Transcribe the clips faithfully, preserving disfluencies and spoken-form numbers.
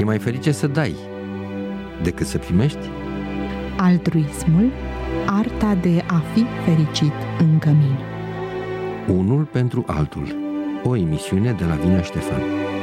E mai ferice să dai decât să primești? Altruismul, arta de a fi fericit în cămin. Unul pentru altul. O emisiune de la Vinea Ștefan.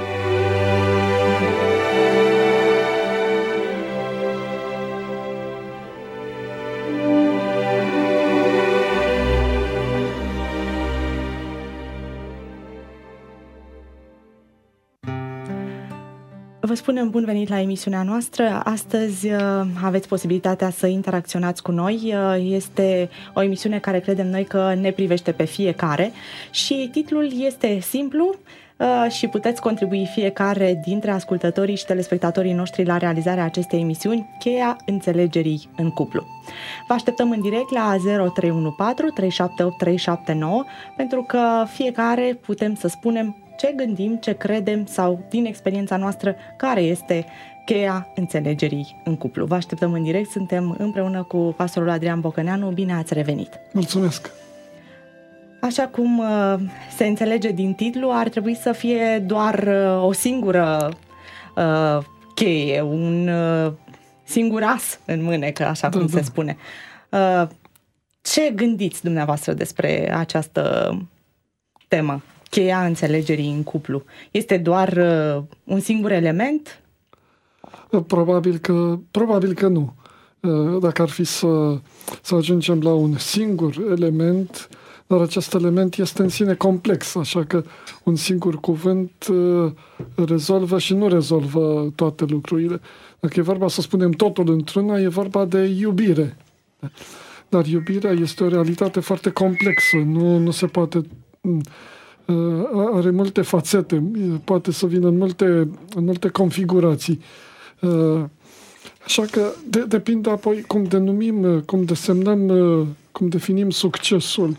Vă spunem bun venit la emisiunea noastră. Astăzi aveți posibilitatea să interacționați cu noi. Este o emisiune care credem noi că ne privește pe fiecare și titlul este simplu și puteți contribui fiecare dintre ascultătorii și telespectatorii noștri la realizarea acestei emisiuni, Cheia înțelegerii în cuplu. Vă așteptăm în direct la zero trei unu patru trei șapte opt trei șapte nouă pentru că fiecare putem să spunem ce gândim, ce credem sau, din experiența noastră, care este cheia înțelegerii în cuplu. Vă așteptăm în direct, suntem împreună cu pastorul Adrian Bocăneanu. Bine ați revenit! Mulțumesc! Așa cum uh, se înțelege din titlu, ar trebui să fie doar uh, o singură uh, cheie, un uh, singur as în mânecă, așa cum da, se da. spune. Uh, ce gândiți dumneavoastră despre această temă? Cheia înțelegerii în cuplu. Este doar uh, un singur element? Probabil că, probabil că nu. Uh, dacă ar fi să, să ajungem la un singur element, dar acest element este în sine complex, așa că un singur cuvânt uh, rezolvă și nu rezolvă toate lucrurile. Dacă e vorba să spunem totul într-una, e vorba de iubire. Dar iubirea este o realitate foarte complexă. Nu, nu se poate... Are multe fațete, poate să vină în multe, în multe configurații. Așa că de, depinde apoi cum denumim, cum desemnăm, cum definim succesul.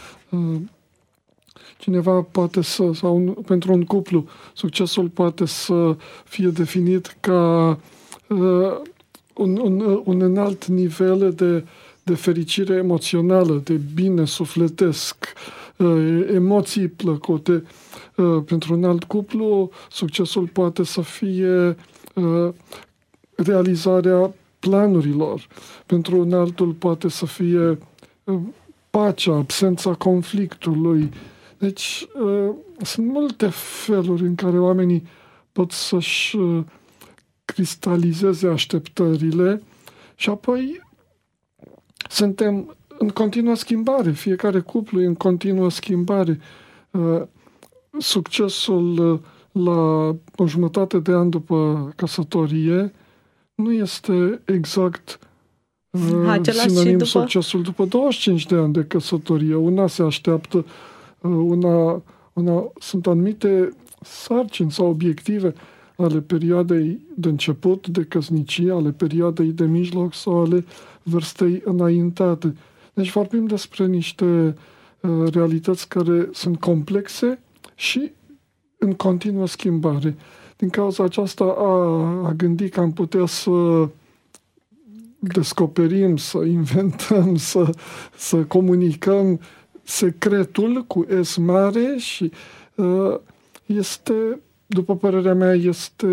Cineva poate să, sau un, pentru un cuplu, succesul poate să fie definit ca uh, un, un, un înalt nivel de, de fericire emoțională, de bine sufletesc, emoții plăcute. Pentru un alt cuplu, succesul poate să fie realizarea planurilor. Pentru un altul poate să fie pacea, absența conflictului. Deci sunt multe feluri în care oamenii pot să-și cristalizeze așteptările și apoi suntem în continuă schimbare. Fiecare cuplu e în continuă schimbare. Succesul la o jumătate de an după căsătorie nu este exact același sinonim după... succesul după douăzeci și cinci de ani de căsătorie. Una se așteaptă, una, una, sunt anumite sarcini sau obiective ale perioadei de început de căsnicie, ale perioadei de mijloc sau ale vârstei înaintate. Deci vorbim despre niște uh, realități care sunt complexe și în continuă schimbare. Din cauza aceasta a, a gândi că am putea să descoperim, să inventăm, să, să comunicăm secretul cu S mare și uh, este, după părerea mea, este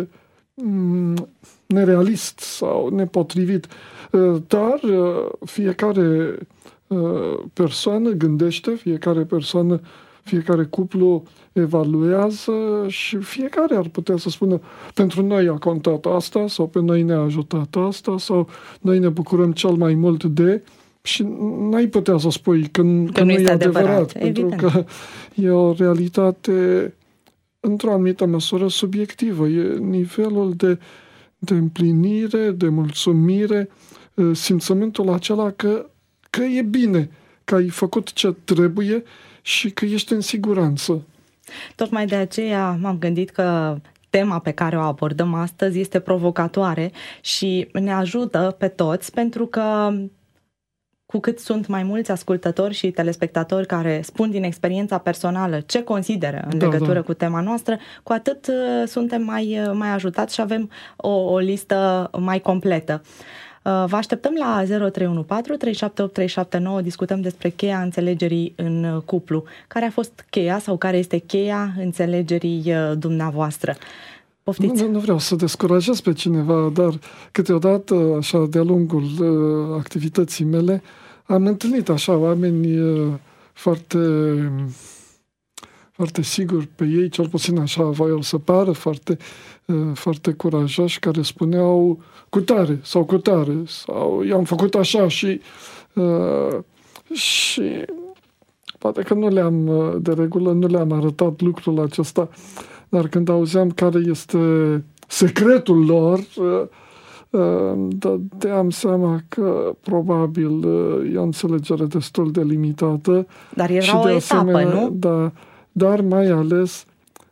um, nerealist sau nepotrivit. Dar fiecare persoană gândește, fiecare persoană, fiecare cuplu evaluează și fiecare ar putea să spună pentru noi a contat asta sau pe noi ne-a ajutat asta sau noi ne bucurăm cel mai mult de și n-ai putea să spui că, că, că nu e adevărat, adevărat pentru că e o realitate într-o anumită măsură subiectivă. E nivelul de, de împlinire, de mulțumire, simțământul acela că, că e bine, că ai făcut ce trebuie și că ești în siguranță. Tocmai de aceea m-am gândit că tema pe care o abordăm astăzi este provocatoare și ne ajută pe toți, pentru că cu cât sunt mai mulți ascultători și telespectatori care spun din experiența personală ce consideră în da, legătură da. cu tema noastră, cu atât suntem mai, mai ajutați și avem o, o listă mai completă. Vă așteptăm la zero trei unu patru trei șapte opt trei șapte nouă, discutăm despre cheia înțelegerii în cuplu. Care a fost cheia sau care este cheia înțelegerii dumneavoastră? Poftiți. Nu, nu vreau să descurajez pe cineva, dar câteodată, așa, de-a lungul uh, activității mele, am întâlnit așa oameni uh, foarte, foarte siguri pe ei, cel puțin așa voiau să pară, foarte, uh, foarte curajoși, care spuneau cu tare sau cu tare, sau i-am făcut așa și... Uh, și poate că nu le-am, de regulă, nu le-am arătat lucrul acesta, dar când auzeam care este secretul lor, dădeam seama că probabil e o înțelegere destul de limitată. Dar era o etapă, nu? Da, dar mai ales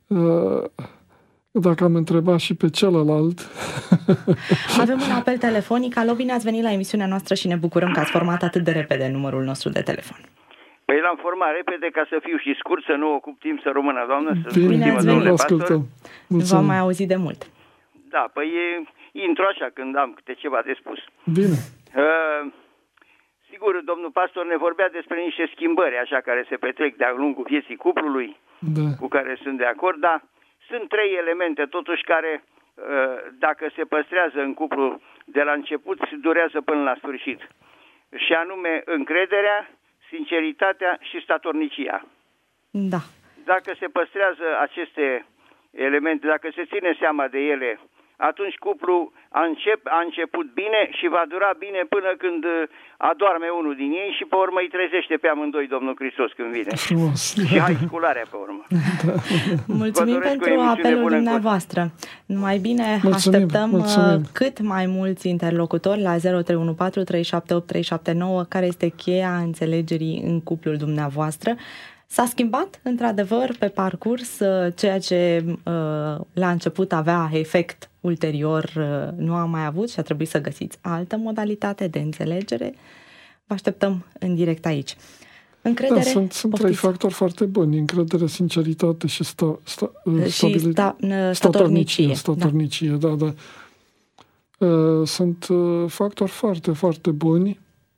dacă am întrebat și pe celălalt. Avem un apel telefonic. Alo, bine ați venit la emisiunea noastră și ne bucurăm că ați format atât de repede numărul nostru de telefon. Păi l-am format repede ca să fiu și scurt, să nu ocup timp să rămână, doamnă. Să bine, bine ați venit. Ascultăm. V-am mai auzit de mult. Da, păi intru așa când am câte ceva de spus. Bine. Uh, sigur, domnul pastor ne vorbea despre niște schimbări așa care se petrec de-a lungul vieții cuplului, da, cu care sunt de acord, dar sunt trei elemente totuși care, uh, dacă se păstrează în cuplu de la început, durează până la sfârșit. Și anume încrederea, sinceritatea și statornicia. Da. Dacă se păstrează aceste elemente, dacă se ține seama de ele, atunci cuplul a, încep, a început bine și va dura bine până când adorme unul din ei și pe urmă îi trezește pe amândoi Domnul Hristos când vine. Frumos. Și hai scularea pe urmă. Da. Mulțumim pentru apelul dumneavoastră. Mai bine mulțumim, așteptăm mulțumim. cât mai mulți interlocutori la zero trei unu patru trei șapte opt trei șapte nouă, care este cheia înțelegerii în cuplul dumneavoastră. S-a schimbat, într-adevăr, pe parcurs, ceea ce la început avea efect ulterior nu a mai avut și a trebuit să găsiți altă modalitate de înțelegere. Vă așteptăm în direct aici. Încredere, da, sunt, sunt trei factori foarte buni. Încredere, sinceritate și, sta, sta, și sta, statornicie. Statornicie, da, da. da. Sunt factori foarte, foarte buni.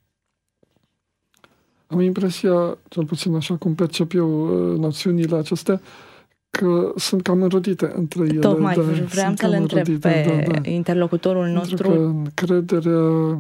Am impresia, cel puțin așa cum percep eu națiunile acestea, că sunt cam înrodite între ele. Tocmai, da, vreau să-l întreb pe da, da. interlocutorul nostru. Pentru că încrederea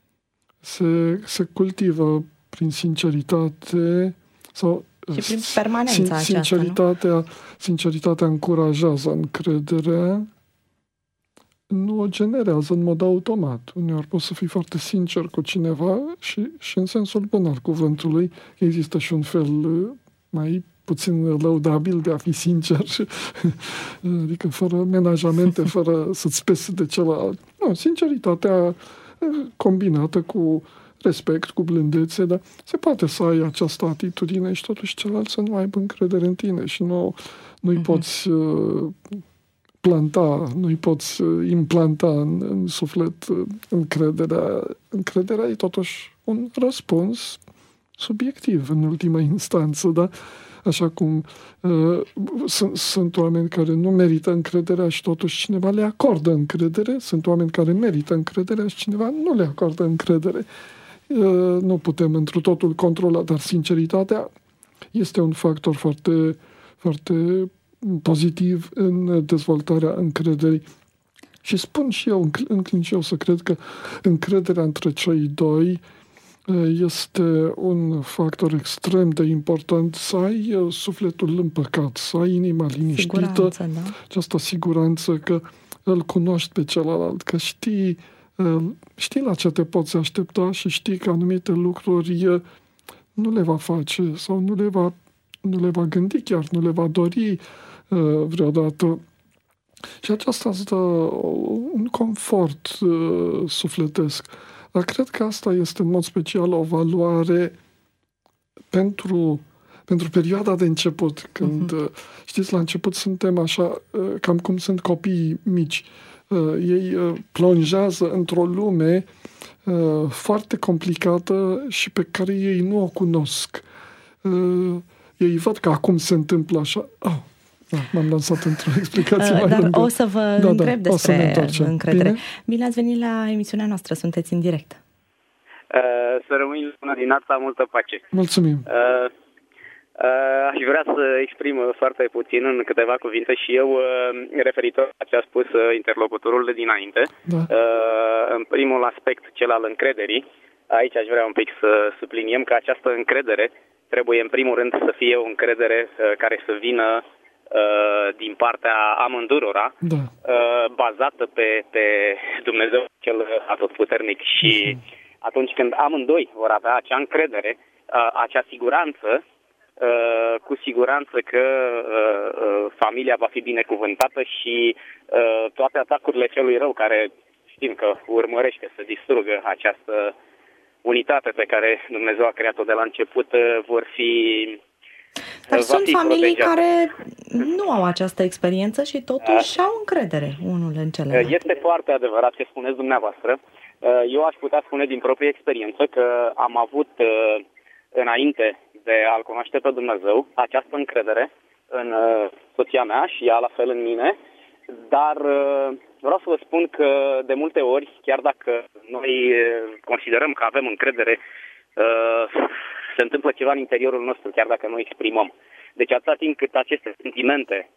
se, se cultivă prin sinceritate sau și prin permanența sin, aceasta, sinceritatea, nu? Sinceritatea încurajează încrederea, nu o generează în mod automat. Uneori poți să fii foarte sincer cu cineva și, și în sensul bun al cuvântului există și un fel mai puțin lăudabil de a fi sincer, adică fără menajamente, fără să-ți pese de celălalt. Nu, sinceritatea combinată cu respect, cu blândețe, dar se poate să ai această atitudine și totuși celălalt să nu aibă încredere în tine și nu, nu-i uh-huh. poți uh, planta, nu-i poți uh, implanta în, în suflet uh, încrederea. Încrederea e totuși un răspuns subiectiv în ultima instanță, da? Așa cum uh, sunt, sunt oameni care nu merită încrederea și totuși cineva le acordă încredere, sunt oameni care merită încrederea și cineva nu le acordă încredere. Uh, nu putem întru totul controla, dar sinceritatea este un factor foarte, foarte pozitiv în dezvoltarea încrederii. Și spun și eu, înclin și eu să cred că încrederea între cei doi este un factor extrem de important, să ai sufletul împăcat, să ai inima liniștită, da? Această siguranță că îl cunoști pe celălalt, că știi, știi la ce te poți aștepta și știi că anumite lucruri nu le va face sau nu le va, nu le va gândi chiar, nu le va dori vreodată. Și aceasta îți dă un confort sufletesc. Dar cred că asta este în mod special o valoare pentru, pentru perioada de început. Când, uh-huh. știți, la început suntem așa, cam cum sunt copiii mici. Ei plonjează într-o lume foarte complicată și pe care ei nu o cunosc. Ei văd că acum se întâmplă așa. Oh, da, m-am lansat într-o explicație mai Dar lungă. o să vă da, întreb da, despre încredere. Bine? Bine ați venit la emisiunea noastră, sunteți în direct. Uh, să rămâi bună dimineața, multă pace. Mulțumim. Uh, Aș vrea să exprim foarte puțin în câteva cuvinte și eu referitor la ce a spus interlocutorul de dinainte. Da. În primul aspect, cel al încrederii, aici aș vrea un pic să subliniem că această încredere trebuie în primul rând să fie o încredere care să vină din partea amândurora, da. Bazată pe, pe Dumnezeu cel atotputernic și uh-huh. atunci când amândoi vor avea acea încredere, acea siguranță, cu siguranță că familia va fi binecuvântată și toate atacurile celui rău care știm că urmărește să distrugă această unitate pe care Dumnezeu a creat-o de la început vor fi Dar sunt familii protejate. Care nu au această experiență și totuși au încredere unul în celălalt. Este foarte adevărat ce spuneți dumneavoastră. Eu aș putea spune din proprie experiență că am avut înainte de a-L cunoaște pe Dumnezeu această încredere în soția mea și ea la fel în mine, dar vreau să vă spun că de multe ori, chiar dacă noi considerăm că avem încredere, se întâmplă ceva în interiorul nostru, chiar dacă nu exprimăm. Deci atâta timp cât aceste sentimente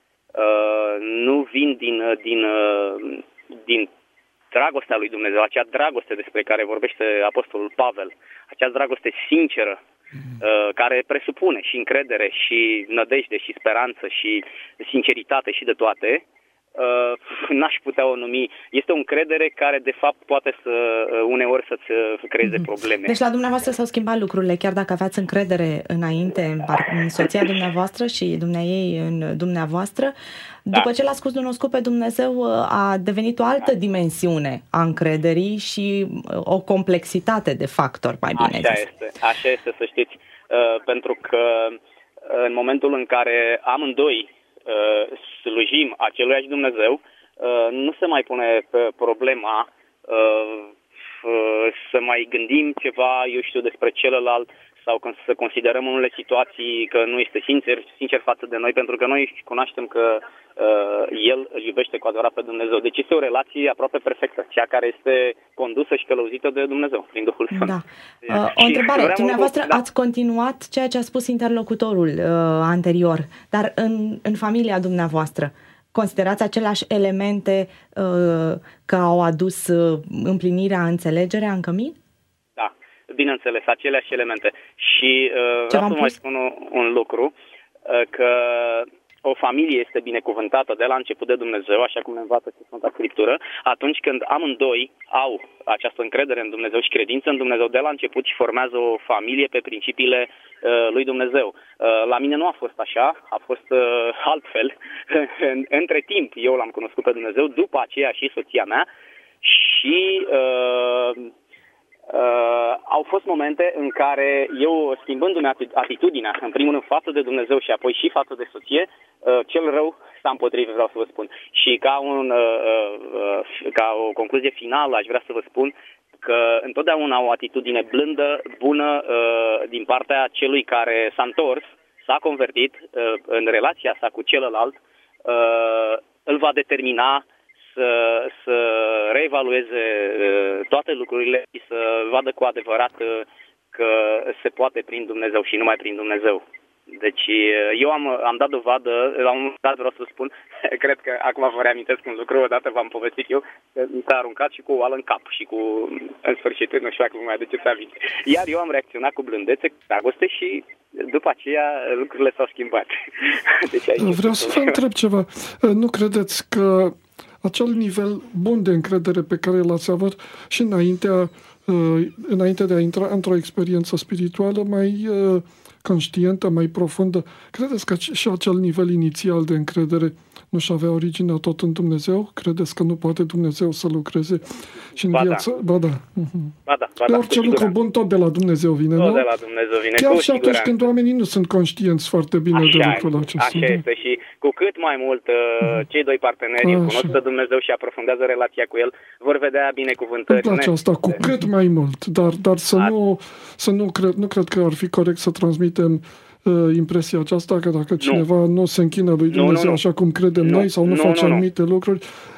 nu vin din, din, din dragostea lui Dumnezeu, acea dragoste despre care vorbește Apostolul Pavel, acea dragoste sinceră, care presupune și încredere și nădejde și speranță și sinceritate și de toate, n-aș putea o numi. Este o încredere care de fapt poate să uneori să-ți creeze probleme. Deci la dumneavoastră s-au schimbat lucrurile, chiar dacă aveați încredere înainte în soția dumneavoastră și dumneaei în dumneavoastră, după da. ce l-ați cunoscut pe Dumnezeu a devenit o altă da. dimensiune a încrederii și o complexitate de factori, mai bine Așa zis. este, așa este să știți, pentru că în momentul în care amândoi slujim aceluiași Dumnezeu, nu se mai pune problema să mai gândim ceva, eu știu, despre celălalt sau să considerăm unele situații că nu este sincer, sincer față de noi, pentru că noi cunoaștem că El îl iubește cu adevărat pe Dumnezeu. Deci este o relație aproape perfectă, cea care este condusă și călăuzită de Dumnezeu, prin Duhul Sfânt. Da. O întrebare. Dumneavoastră da. ați continuat ceea ce a spus interlocutorul uh, anterior, dar în, în familia dumneavoastră considerați aceleași elemente uh, că au adus uh, împlinirea, înțelegerea în cămin? Da, bineînțeles, aceleași elemente. Și uh, vreau să mai spun un, un lucru, uh, că o familie este binecuvântată de la început de Dumnezeu, așa cum ne învață Sfânta Scriptură, atunci când amândoi au această încredere în Dumnezeu și credință în Dumnezeu de la început și formează o familie pe principiile uh, lui Dumnezeu. Uh, la mine nu a fost așa, a fost uh, altfel. Între timp eu l-am cunoscut pe Dumnezeu, după aceea și soția mea și uh, Uh, au fost momente în care eu, schimbându-mi atitudinea, în primul rând față de Dumnezeu și apoi și față de soție, uh, cel rău s-a împotrivit, vreau să vă spun. Și ca, un, uh, uh, ca o concluzie finală aș vrea să vă spun că întotdeauna o atitudine blândă, bună, uh, din partea celui care s-a întors, s-a convertit uh, în relația sa cu celălalt, uh, îl va determina Să, să reevalueze toate lucrurile și să vadă cu adevărat că se poate prin Dumnezeu și numai prin Dumnezeu. Deci eu am, am dat dovadă, la un moment dat vreau să spun, cred că acum vă reamintesc un lucru, odată v-am povestit eu, că mi s-a aruncat și cu o oală în cap și cu, în sfârșit, nu știu dacă vă mai aduceți aminte. Iar eu am reacționat cu blândețe, cu dragoste și după aceea lucrurile s-au schimbat. Deci aici vreau să vă întreb ceva. Nu credeți că acel nivel bun de încredere pe care l-ați avut și înaintea, înainte de a intra într-o experiență spirituală mai conștientă, mai profundă, credeți că și acel nivel inițial de încredere nu-și avea originea tot în Dumnezeu? Credeți că nu poate Dumnezeu să lucreze și în ba viață? Da. Ba da. Uh-huh. Ba da, ba de da, orice lucru bun tot de la Dumnezeu vine, tot nu? de la Dumnezeu vine, chiar cu și atunci siguranță. când oamenii nu sunt conștienți foarte bine așa de lucrul acesta. Așa da? este și cu cât mai mult uh, cei doi parteneri așa. cunosc pe Dumnezeu și aprofundează relația cu El, vor vedea binecuvântări. Îmi place asta, cu cât mai mult, dar, dar să, nu, să nu, cred, nu cred că ar fi corect să transmitem impresia aceasta că dacă cineva nu, nu se închină lui Dumnezeu nu, nu, nu. așa cum credem nu, noi sau nu, nu face nu, anumite nu. lucruri,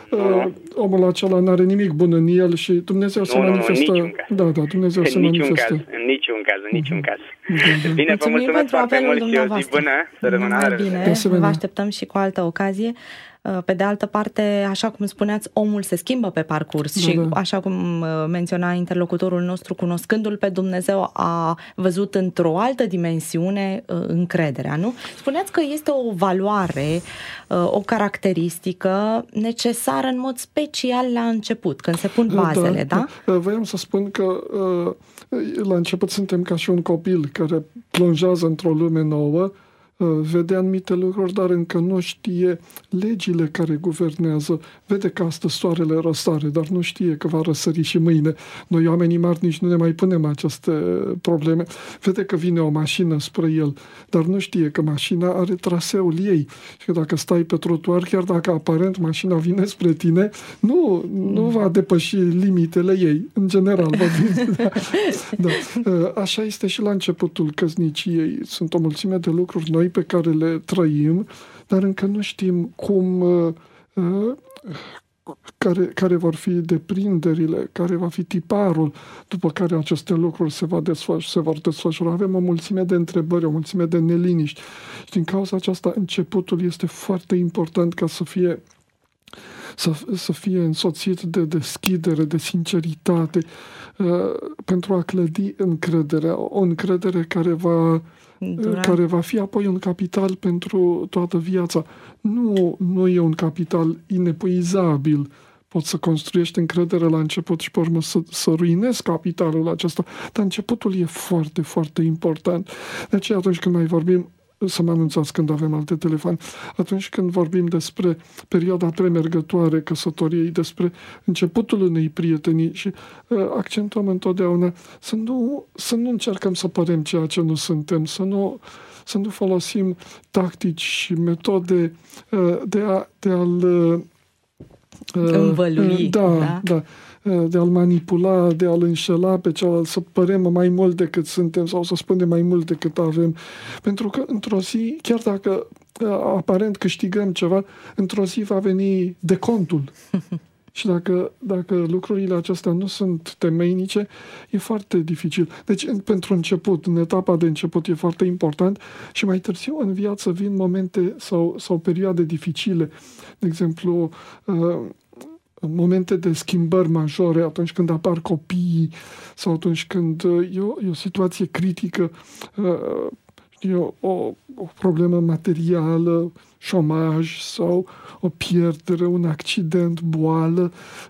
uh, omul acela n-are nimic bun în el și Dumnezeu nu, se manifestă. Nu, în niciun caz. Da, da, Dumnezeu în se niciun manifestă. Caz, în niciun caz, în niciun caz. Uh-huh. Bine, vă mulțumesc foarte mult și o zi bună. Să rămână bine, vă așteptăm și cu altă ocazie. Pe de altă parte, așa cum spuneați, omul se schimbă pe parcurs da, și da. Așa cum menționa interlocutorul nostru, cunoscându-L pe Dumnezeu, a văzut într-o altă dimensiune încrederea, nu? Spuneați că este o valoare, o caracteristică necesară în mod special la început, când se pun bazele, da? da? Voiam să spun că la început suntem ca și un copil care plonjează într-o lume nouă, vede anumite lucruri, dar încă nu știe legile care guvernează. Vede că astăzi soarele răsare, dar nu știe că va răsări și mâine. Noi, oamenii mari, nici nu ne mai punem aceste probleme. Vede că vine o mașină spre el, dar nu știe că mașina are traseul ei. Și că dacă stai pe trotuar, chiar dacă aparent mașina vine spre tine, nu, nu va depăși limitele ei, în general. da. Da. Așa este și la începutul căsniciei. Sunt o mulțime de lucruri noi pe care le trăim, dar încă nu știm cum, uh, uh, care, care vor fi deprinderile, care va fi tiparul după care aceste lucruri se, va desfăș- se vor desfășura. Avem o mulțime de întrebări, o mulțime de neliniști și din cauza aceasta începutul este foarte important ca să fie Să, să fie însoțit de deschidere, de sinceritate, uh, pentru a clădi încrederea, o încredere care va, uh, care va fi apoi un capital pentru toată viața. Nu, nu e un capital inepuizabil. Poți să construiești încredere la început și pe urmă să, să ruinezi capitalul acesta, dar începutul e foarte, foarte important. De aceea atunci când mai vorbim, să mă anunțați când avem alte telefoane, atunci când vorbim despre perioada premergătoare căsătoriei, despre începutul unei prietenii și uh, accentuăm întotdeauna să nu, să nu încercăm să părem ceea ce nu suntem, să nu, să nu folosim tactici și metode uh, de, a, de a-l uh, învălui, da, da. da. de a-l manipula, de a-l înșela pe celălalt, să părem mai mult decât suntem sau să spunem mai mult decât avem. Pentru că într-o zi, chiar dacă aparent câștigăm ceva, într-o zi va veni decontul. Și dacă, dacă lucrurile acestea nu sunt temeinice, e foarte dificil. Deci, în, pentru început, în etapa de început, e foarte important și mai târziu în viață vin momente sau, sau perioade dificile. De exemplu, uh, momente de schimbări majore, atunci când apar copiii sau atunci când e o, e o situație critică, știu, o, o problemă materială, șomaj sau o pierdere, un accident, boală,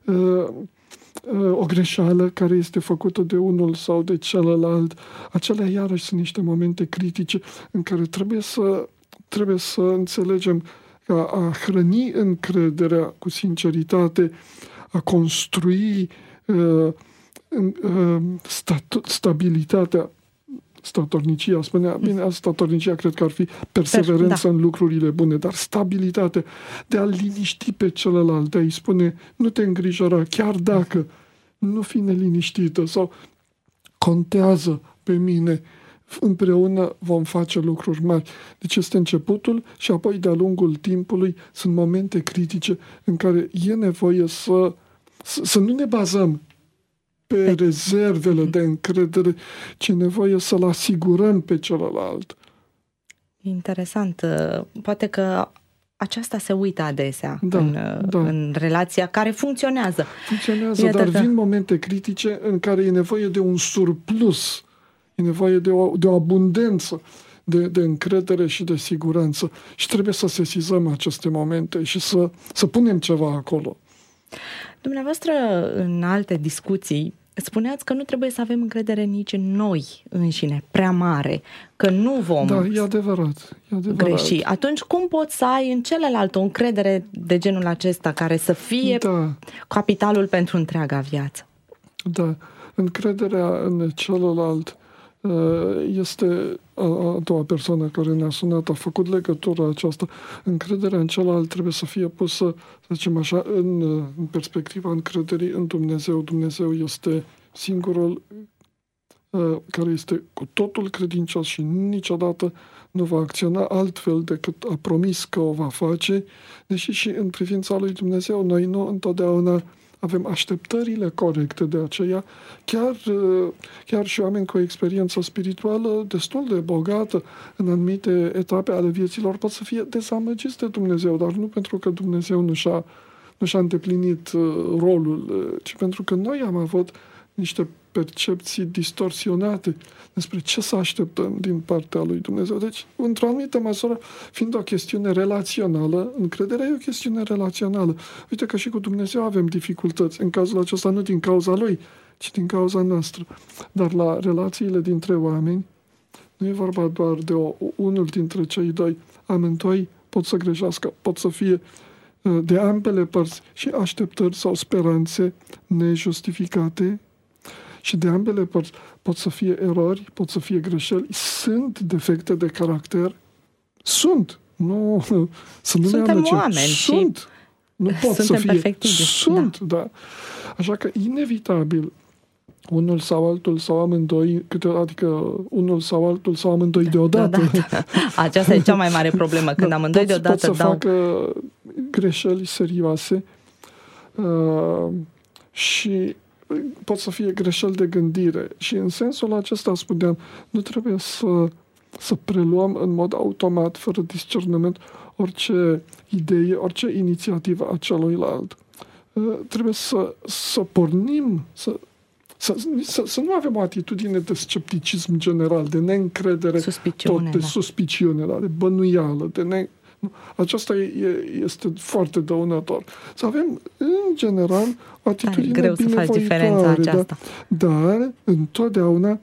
o greșeală care este făcută de unul sau de celălalt. Acelea iarăși sunt niște momente critice în care trebuie să, trebuie să înțelegem că a hrăni încrederea cu sinceritate, a construi uh, uh, statu- stabilitatea, statornicia, spunea, bine, statornicia cred că ar fi perseverență da. în lucrurile bune, dar stabilitate, de a liniști pe celălalt, de a-i spune, nu te îngrijora, chiar dacă nu fi neliniștită sau contează pe mine, împreună vom face lucruri mari. Deci este începutul și apoi de-a lungul timpului sunt momente critice în care e nevoie să, să, să nu ne bazăm pe rezervele de încredere, ci e nevoie să-l asigurăm pe celălalt. Interesant. Poate că aceasta se uită adesea da, în, da. în relația care funcționează. Funcționează, Iată dar că... vin momente critice în care e nevoie de un surplus. E nevoie de o, de o abundență de, de încredere și de siguranță. Și trebuie să sesizăm aceste momente și să, să punem ceva acolo. Dumneavoastră, în alte discuții, spuneați că nu trebuie să avem încredere nici în noi înșine, prea mare, că nu vom da, e adevărat, e adevărat. greși. Atunci cum poți să ai în celălalt o încredere de genul acesta, care să fie da. capitalul pentru întreaga viață? Da, încrederea în celălalt este a doua persoană care ne-a sunat, a făcut legătura aceasta. Încrederea în celălalt trebuie să fie pusă, să zicem așa, în, în perspectiva încrederii în Dumnezeu. Dumnezeu este singurul uh, care este cu totul credincios și niciodată nu va acționa altfel decât a promis că o va face, deși și în privința lui Dumnezeu noi nu întotdeauna avem așteptările corecte de aceea, chiar, chiar și oameni cu o experiență spirituală destul de bogată în anumite etape ale vieților pot să fie dezamăgiți de Dumnezeu, dar nu pentru că Dumnezeu nu și-a, nu și-a îndeplinit rolul, ci pentru că noi am avut niște percepții distorsionate despre ce să așteptăm din partea lui Dumnezeu. Deci, într-o anumită măsură, fiind o chestiune relațională, încrederea e o chestiune relațională. Uite că și cu Dumnezeu avem dificultăți. În cazul acesta nu din cauza lui, ci din cauza noastră. Dar la relațiile dintre oameni, nu e vorba doar de o, unul dintre cei doi. Amândoi pot să greșească, pot să fie de ambele părți și așteptări sau speranțe nejustificate. Și de ambele părți pot să fie erori, pot să fie greșeli, sunt defecte de caracter, sunt, nu, să nu suntem ne oameni sunt, și nu pot să fie, perfectibili. sunt, da. da. Așa că inevitabil unul sau altul sau amândoi, câte, adică unul sau altul sau amândoi deodată. deodată. Aceasta e cea mai mare problemă, când da, amândoi deodată pot să dau... facă greșeli serioase uh, și pot să fie greșeli de gândire. Și în sensul acesta spuneam, nu trebuie să, să preluăm în mod automat, fără discernământ, orice idee, orice inițiativă a celuilalt. Trebuie să, să pornim, să, să, să, să nu avem o atitudine de scepticism general, de neîncredere, suspiciune, tot, de da. suspiciune, da, de bănuială, de ne... Aceasta este foarte dăunător. Să avem, în general, o atitudine greu binevoitoare. Să faci diferența aceasta. Da? Dar, întotdeauna,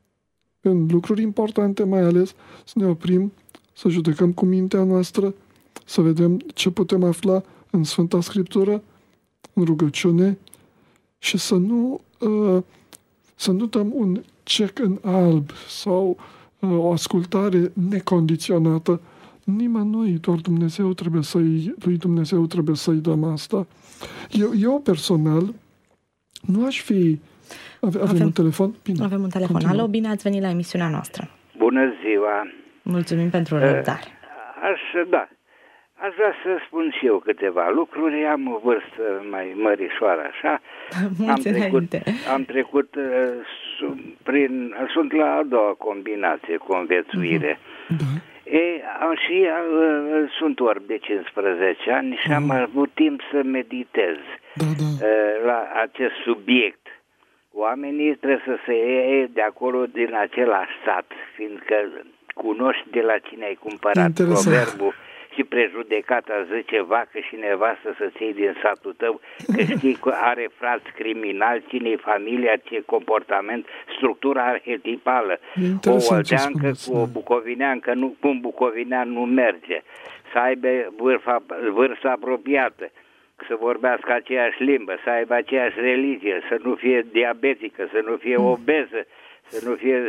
în lucruri importante mai ales, să ne oprim, să judecăm cu mintea noastră, să vedem ce putem afla în Sfânta Scriptură, în rugăciune și să nu, uh, să nu dăm un cec în alb sau uh, o ascultare necondiționată nimănui, doar Dumnezeu trebuie să-i, lui Dumnezeu trebuie să-i dăm asta. Eu, eu personal, nu aș fi... Ave, avem, avem un telefon? Bine. Avem un telefon. Continuăm. Alo, bine ați venit la emisiunea noastră. Bună ziua! Mulțumim pentru răbdare. Aș, da, aș vrea să spun și eu câteva lucruri. Am o vârstă mai mărișoară, așa. am trecut, am trecut uh, prin... Sunt la a doua combinație, conviețuire. Uh-huh. Da. E, și uh, sunt orb de cincisprezece ani și uh-huh. am avut timp să meditez da, da. Uh, la acest subiect. Oamenii trebuie să se iei de acolo din același sat, fiindcă cunoști de la cine ai cumpărat. Interesant. Proverbul și prejudecata zice vacă și nevastă să-ți iei din satul tău, că știi că are frați criminali, cine-i familia, ce comportament, structura arhetipală. O olteancă cu o bucovineancă, nu, cu un bucovinean nu merge. Să aibă vârfa, vârstă apropiată, să vorbească aceeași limbă, să aibă aceeași religie, să nu fie diabetică, să nu fie obeză, să nu fie...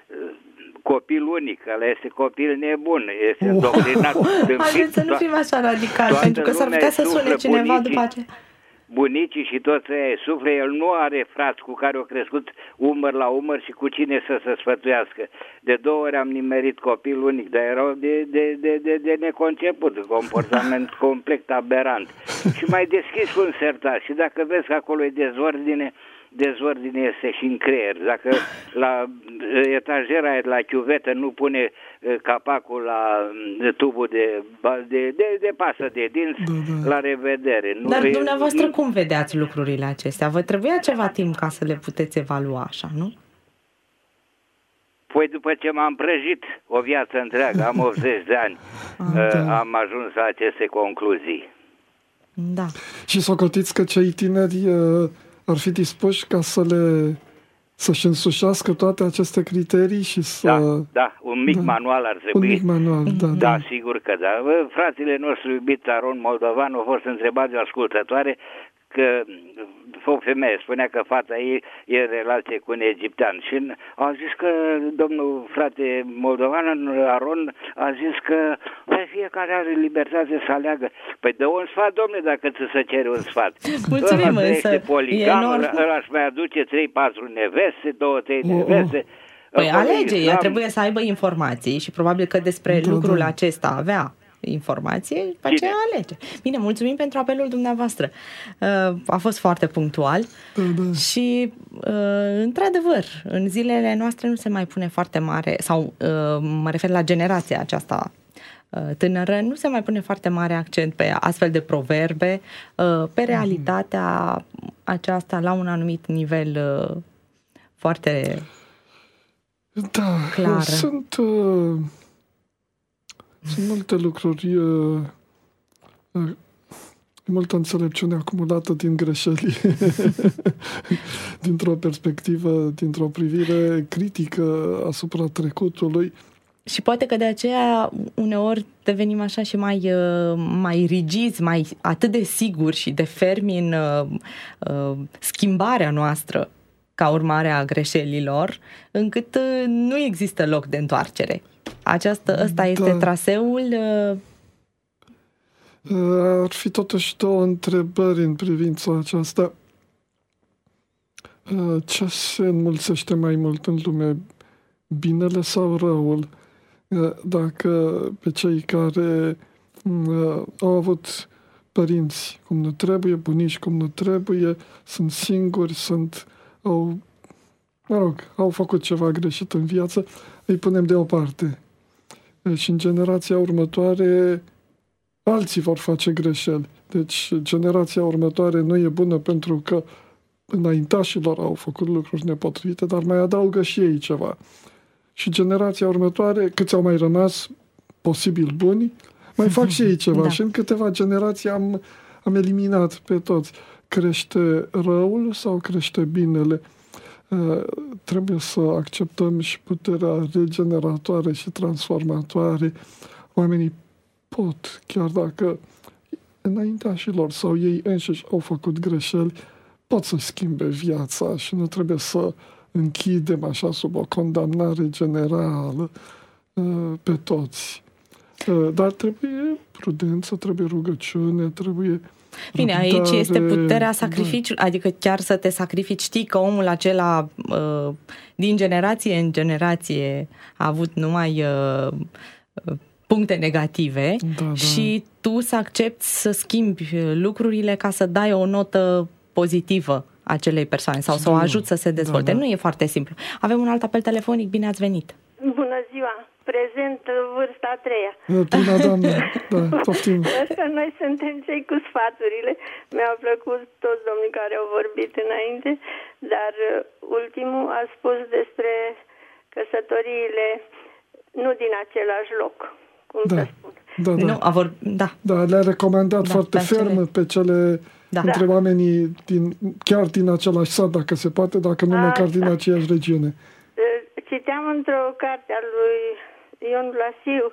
copil unic, ăla este copil nebun, este îndoctrinat. Haideți să nu fim așa radical, pentru că s-ar putea să sune cineva bunicii, după aceea. Bunicii și toți ei suflă, el nu are frați cu care au crescut umăr la umăr și cu cine să se sfătuiască. De două ori am nimerit copil unic, dar erau de, de, de, de, de neconceput, comportament complet aberant. Și mai deschis un sertar și dacă vezi că acolo e dezordine, dezordine este și în creier. Dacă la etajera, la chiuvetă nu pune capacul la tubul de, de, de, de pasă de dinți, da, da. La revedere. Nu Dar e, dumneavoastră nu... cum vedeați lucrurile acestea? Vă trebuia ceva timp ca să le puteți evalua așa, nu? Păi după ce m-am prăjit o viață întreagă, am optzeci de ani, da. Am ajuns la aceste concluzii. Da. Și socotiți că cei tineri ar fi dispuși ca să le să-și însușească toate aceste criterii și să... Da, da, un mic da. manual ar trebui. Un mic manual, da. Da, da. Sigur că da. Fratele nostru iubit Aron Moldovan a fost întrebat de o ascultătoare că o femeie spunea că fata ei e în relație cu un egiptean și a zis că domnul frate moldovan Aron a zis că păi, fiecare are libertate să aleagă. Păi dă un sfat, domnule, dacă ți se cere un sfat. Mulțumim, ăla însă este poligam, ăla își mai aduce trei patru neveste, două trei neveste. Păi alege, el trebuie să aibă informații și probabil că despre da, lucrul da. acesta avea informație, după aceea alege. Bine, mulțumim pentru apelul dumneavoastră. A fost foarte punctual da, da. și într-adevăr, în zilele noastre nu se mai pune foarte mare, sau mă refer la generația aceasta tânără, nu se mai pune foarte mare accent pe astfel de proverbe, pe realitatea aceasta la un anumit nivel foarte da, clară. Sunt, uh, sunt multe lucruri, uh, uh, multă înțelepciune acumulată din greșeli, dintr-o perspectivă, dintr-o privire critică asupra trecutului. Și poate că de aceea uneori devenim așa și mai, mai rigizi, mai atât de siguri și de fermi în uh, schimbarea noastră ca urmare a greșelilor, încât nu există loc de întoarcere. Aceasta, ăsta este da. traseul. Ar fi totuși două întrebări în privința aceasta. Ce se înmulțește mai mult în lume, binele sau răul? Dacă pe cei care au avut părinți cum nu trebuie, bunici cum nu trebuie, sunt singuri, sunt au, mă rog, au făcut ceva greșit în viață, îi punem deoparte. Și în generația următoare alții vor face greșeli. Deci generația următoare nu e bună pentru că înaintașilor au făcut lucruri nepotrivite, dar mai adaugă și ei ceva. Și generația următoare, câți au mai rămas posibil buni, mai fac și ei ceva. Da. Și în câteva generații am, am eliminat pe toți. Crește răul sau crește binele? Uh, trebuie să acceptăm și puterea regeneratoare și transformatoare. Oamenii pot, chiar dacă înaintașilor sau ei înșiși au făcut greșeli, pot să schimbe viața și nu trebuie să închidem așa sub o condamnare generală uh, pe toți. Uh, dar trebuie prudență, trebuie rugăciune, trebuie Bine, răbdare. Aici este puterea sacrificiului, da. Adică chiar să te sacrifici. Știi că omul acela uh, din generație în generație a avut numai uh, puncte negative da, și da. tu să accepti să schimbi lucrurile ca să dai o notă pozitivă acelei persoane sau să o ajut să se dezvolte. Da, da. Nu e foarte simplu. Avem un alt apel telefonic. Bine ați venit! Bună ziua! Prezent vârsta a treia. Bună, doamnă! Da, poftim! Noi suntem cei cu sfaturile. Mi-au plăcut toți domnii care au vorbit înainte, dar ultimul a spus despre căsătoriile nu din același loc, cum da. să spun. Da, da. Nu, a vor... da. da, le-a recomandat da, foarte ferm cele... pe cele da. între da. oamenii din, chiar din același sat, dacă se poate, dacă nu Asta. măcar din aceeași regiune. Citeam într-o carte a lui Ion Blasiu,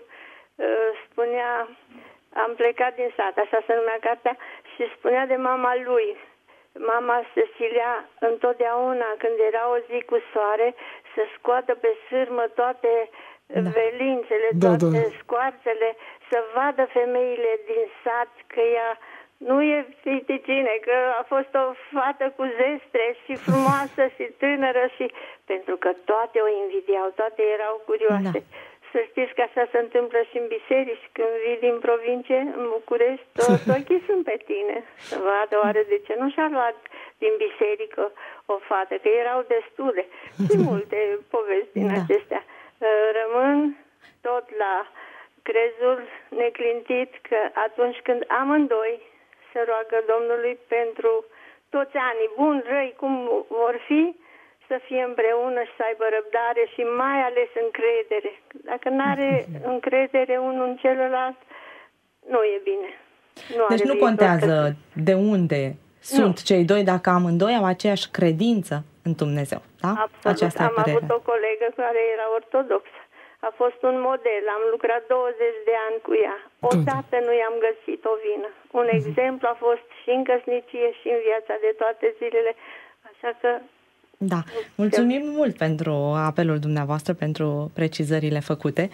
spunea, am plecat din sat, așa se numea cartea, și spunea de mama lui. Mama se silea întotdeauna când era o zi cu soare să scoată pe sârmă toate da. velințele, toate da, da. scoarțele, să vadă femeile din sat că ea nu e fiticine, că a fost o fată cu zestre și frumoasă și tânără și pentru că toate o invidiau, toate erau curioase. Da. Să știți că așa se întâmplă și în biserici, când vii din provincie, în București, toți ochii sunt pe tine. Să vadă oare de ce nu și-a luat din biserică o fată, că erau destule. Și multe povesti din da. acestea. Rămân tot la crezul neclintit că atunci când amândoi se roagă Domnului pentru toți anii, buni, răi, cum vor fi, să fie împreună și să aibă răbdare și mai ales încredere. Dacă nu are încredere unul în celălalt, nu e bine. Nu deci nu contează că... de unde sunt nu. cei doi, dacă amândoi au aceeași credință în Dumnezeu. Da? Absolut. Aceasta am avut o colegă care era ortodoxă. A fost un model. Am lucrat douăzeci de ani cu ea. Odată nu i-am găsit o vină. Un mm-hmm. exemplu a fost și în căsnicie și în viața de toate zilele. Așa că... Da. Mulțumim mult pentru apelul dumneavoastră, pentru precizările făcute.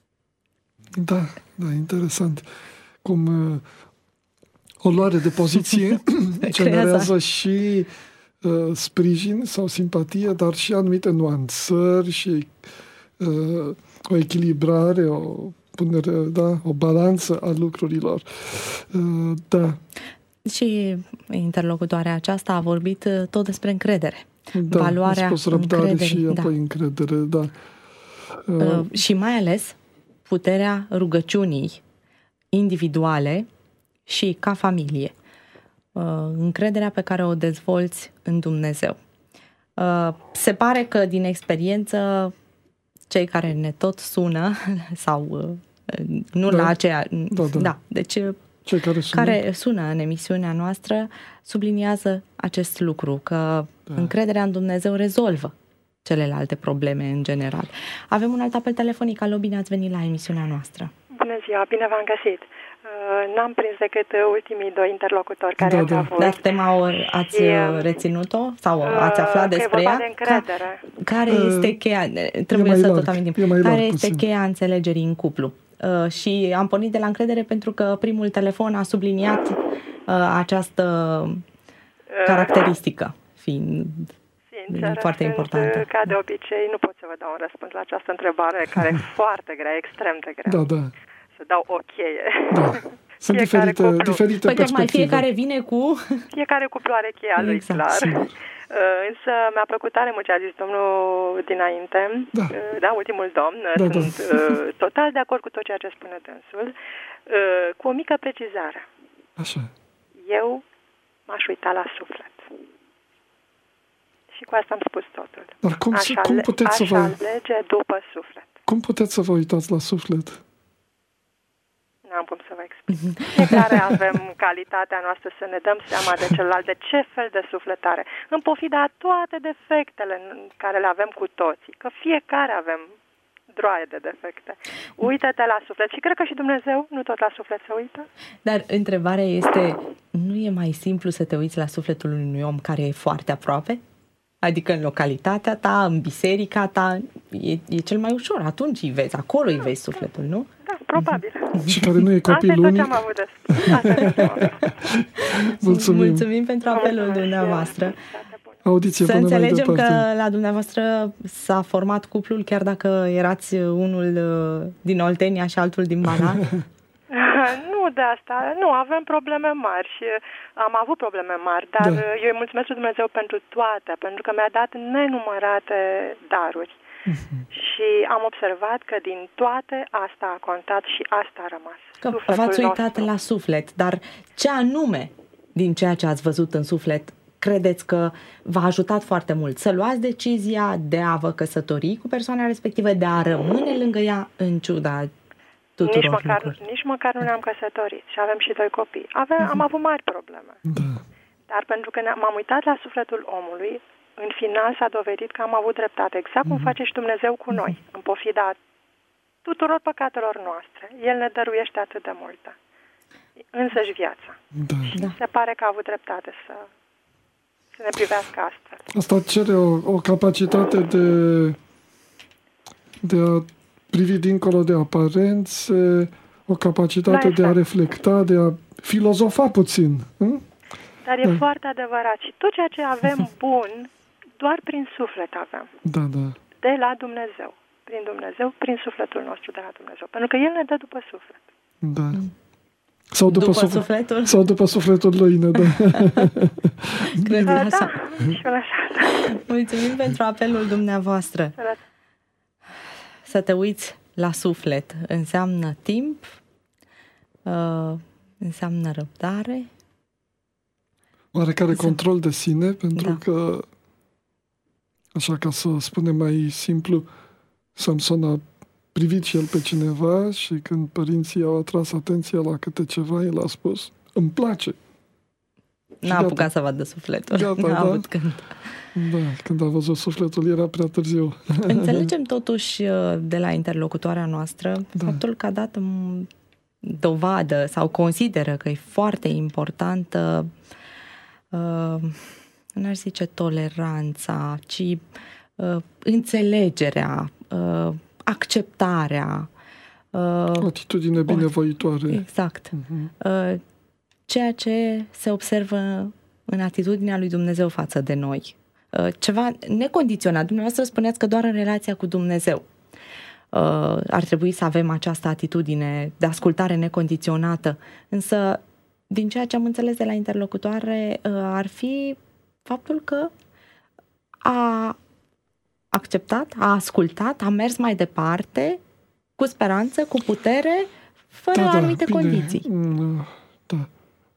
Da, da, interesant. Cum uh, o luare de poziție generează și uh, sprijin sau simpatie, dar și anumite nuanțări și uh, o echilibrare, o punere, da, o balanță a lucrurilor. Uh, da. Și interlocutoarea aceasta a vorbit tot despre încredere. Da, valoarea a spus răbdare încrederii. și apoi da. încredere, da. Uh, și mai ales puterea rugăciunii individuale și ca familie. Uh, încrederea pe care o dezvolți în Dumnezeu. Uh, se pare că din experiență cei care ne tot sună sau uh, nu da. la aceea... Da, da. da deci cei care sună. care sună în emisiunea noastră subliniază acest lucru, că da. încrederea în Dumnezeu rezolvă celelalte probleme în general. Avem un alt apel telefonic. Alo, bine ați venit la emisiunea noastră. Bună ziua, bine v-am găsit. N-am prins decât ultimii doi interlocutori care da, ați da. avut. Dar tema ați și, reținut-o? Sau ați aflat despre ea? De încredere. Care este cheia? Trebuie să larg, tot amintim. Care larg, este puțin. cheia înțelegerii în cuplu? Uh, și am pornit de la încredere pentru că primul telefon a subliniat uh, această caracteristică, fiind Sincer, foarte importantă. Ca de obicei, nu pot să vă dau un răspuns la această întrebare, care e foarte grea, extrem de grea. Da, da. Să dau o cheie. Da. Sunt diferite, diferite păi, perspective. Mai fiecare vine cu... Fiecare cuplu are cheia lui, exact, clar. Sigur. Însă mi-a plăcut tare mult ce a zis domnul dinainte, da, da ultimul domn, da, sunt da. total de acord cu tot ceea ce spune dânsul, cu o mică precizare. Așa. Eu m-aș uita la suflet. Și cu asta am spus totul. Dar cum, aș cum puteți aș să vă... alege după suflet. Cum puteți să vă uitați la suflet? N-am cum să vă explic. Fiecare avem calitatea noastră să ne dăm seama de celălalt, de ce fel de sufletare. În pofida a toate defectele care le avem cu toții, că fiecare avem droaie de defecte. Uită-te la suflet. Și cred că și Dumnezeu nu tot la suflet se uită. Dar întrebarea este, nu e mai simplu să te uiți la sufletul unui om care e foarte aproape? Adică în localitatea ta, în biserica ta, e, e cel mai ușor. Atunci îi vezi, acolo îi vezi sufletul, nu? Da, probabil. Și care nu e copil unic. Asta e tot ce am avut de spus. Mulțumim. Mulțumim pentru apelul Mulțumim. dumneavoastră. Audiție, să înțelegem că la dumneavoastră s-a format cuplul chiar dacă erați unul din Oltenia și altul din Banat? Nu de asta, nu, avem probleme mari și am avut probleme mari, dar da. eu îi mulțumesc lui Dumnezeu pentru toate, pentru că mi-a dat nenumărate daruri. Uh-huh. Și am observat că din toate asta a contat și asta a rămas. Că v-ați uitat nostru. la suflet, dar ce anume din ceea ce ați văzut în suflet credeți că v-a ajutat foarte mult să luați decizia de a vă căsători cu persoana respectivă, de a rămâne lângă ea în ciuda tuturor nici măcar, lucruri? nici măcar nu ne-am căsătorit și avem și doi copii. Avem, uh-huh. Am avut mari probleme. Da. Dar pentru că m-am uitat la sufletul omului, în final s-a dovedit că am avut dreptate, exact cum uh-huh. face și Dumnezeu cu noi, uh-huh. în pofida tuturor păcatelor noastre. El ne dăruiește atât de multe. Însăși viața. Da. Și da. se pare că a avut dreptate să, să ne privească astfel. Asta cere o, o capacitate de, de a privi dincolo de aparențe, o capacitate de a reflecta, de a filozofa puțin. Hm? Dar e da. foarte adevărat. Și tot ceea ce avem bun, doar prin suflet avem. Da, da. De la Dumnezeu. Prin Dumnezeu, prin sufletul nostru de la Dumnezeu. Pentru că El ne dă după suflet. Da. Sau după, după suf- sufletul? Sau după sufletul lui, ne dă. Cred că așa. Da, și așa. Mulțumim pentru apelul dumneavoastră. Să te uiți la suflet înseamnă timp, uh, înseamnă răbdare. Oarecare control de sine, pentru da. că, așa ca să spunem mai simplu, Samson a privit și el pe cineva și când părinții au atras atenția la câte ceva, el a spus, îmi place. N-a apucat să vadă sufletul. Gata, N-a da. avut când. Da, când a văzut sufletul era prea târziu. Înțelegem totuși de la interlocutoarea noastră da. faptul că a dat dovadă sau consideră că e foarte importantă uh, n-aș zice toleranța, ci uh, înțelegerea, uh, acceptarea. Uh, o atitudine binevoitoare. Exact. Uh-huh. Uh, ceea ce se observă în atitudinea lui Dumnezeu față de noi. Ceva necondiționat. Dumneavoastră spuneați că doar în relația cu Dumnezeu ar trebui să avem această atitudine de ascultare necondiționată. Însă, din ceea ce am înțeles de la interlocutoare, ar fi faptul că a acceptat, a ascultat, a mers mai departe, cu speranță, cu putere, fără da, anumite da, condiții. Da.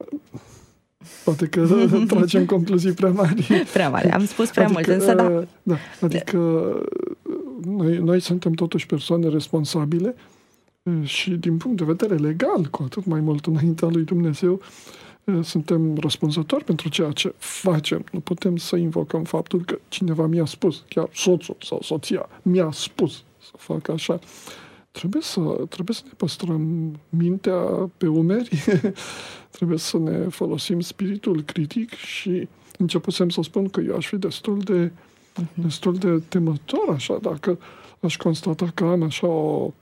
Poate că tragem concluzii prea mari. Prea mari, am spus prea adică, mult, însă da. da adică noi, noi suntem totuși persoane responsabile și din punct de vedere legal, cu atât mai mult înaintea lui Dumnezeu, suntem răspunzători pentru ceea ce facem. Nu putem să invocăm faptul că cineva mi-a spus, chiar soțul sau soția mi-a spus să fac așa. Trebuie să, trebuie să ne păstrăm mintea pe umeri, trebuie să ne folosim spiritul critic și începusem să spun că eu aș fi destul de, destul de temător așa, dacă aș constata că am așa o,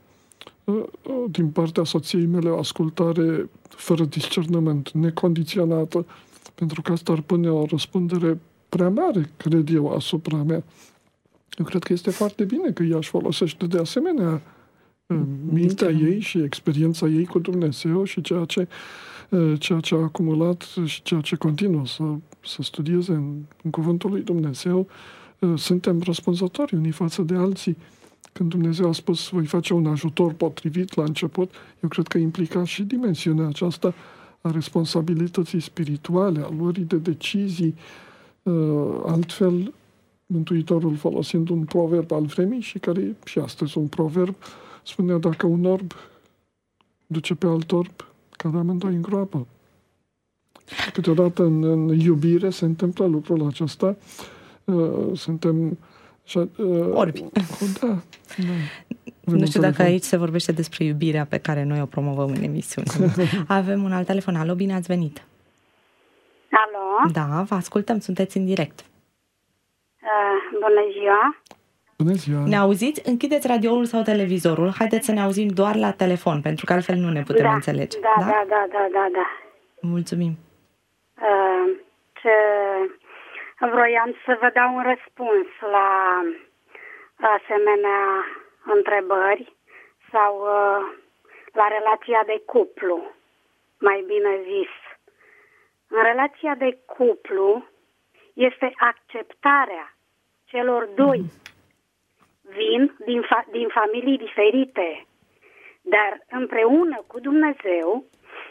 din partea soției mele o ascultare fără discernământ, necondiționată, pentru că asta ar pune o răspundere prea mare, cred eu, asupra mea. Eu cred că este foarte bine că ea își folosește de asemenea mintea ei și experiența ei cu Dumnezeu și ceea ce, ceea ce a acumulat și ceea ce continuă să, să studieze în, în Cuvântul lui Dumnezeu. Suntem răspunzători unii față de alții. Când Dumnezeu a spus voi face un ajutor potrivit la început, eu cred că implica și dimensiunea aceasta a responsabilității spirituale, a luării de decizii. Altfel, Mântuitorul, folosind un proverb al vremii și care e și astăzi un proverb, spunea, dacă un orb duce pe alt orb, cad amândoi în groapă. Câteodată în, în iubire se întâmplă lucrul acesta. Uh, suntem... Uh, Orbi. Da, da. Nu știu dacă aici se vorbește despre iubirea pe care noi o promovăm în emisiune. Avem un alt telefon. Alo, bine ați venit. Alo? Da, vă ascultăm, sunteți în direct. Uh, bună ziua. Bună ziua. Ne auziți? Închideți radioul sau televizorul. Haideți să ne auzim doar la telefon, pentru că altfel nu ne putem da, înțelege. Da, da, da, da, da, da. da. Mulțumim. Uh, ce vroiam să vă dau un răspuns la asemenea întrebări sau uh, la relația de cuplu, mai bine zis. În relația de cuplu este acceptarea celor doi. Vin din, fa- din familii diferite, dar împreună cu Dumnezeu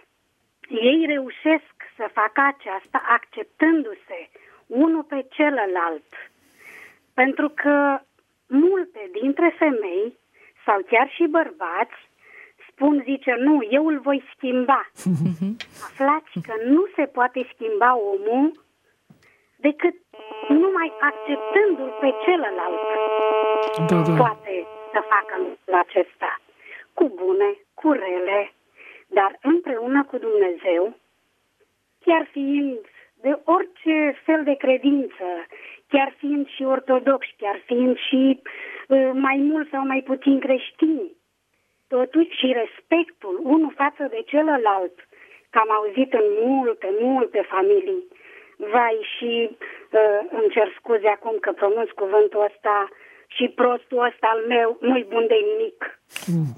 ei reușesc să facă aceasta acceptându-se unul pe celălalt. Pentru că multe dintre femei sau chiar și bărbați spun, zice, nu, eu îl voi schimba. Aflați că nu se poate schimba omul decât numai acceptându-l pe celălalt. Da, da. Poate să facă lucrul acesta. Cu bune, cu rele, dar împreună cu Dumnezeu, chiar fiind de orice fel de credință, chiar fiind și ortodoxi, chiar fiind și uh, mai mult sau mai puțin creștini, totuși și respectul unul față de celălalt, că am auzit în multe, multe familii, vai, și uh, îmi cer scuze acum că pronunț cuvântul ăsta, și prostul ăsta al meu nu-i bun de nimic. Mm.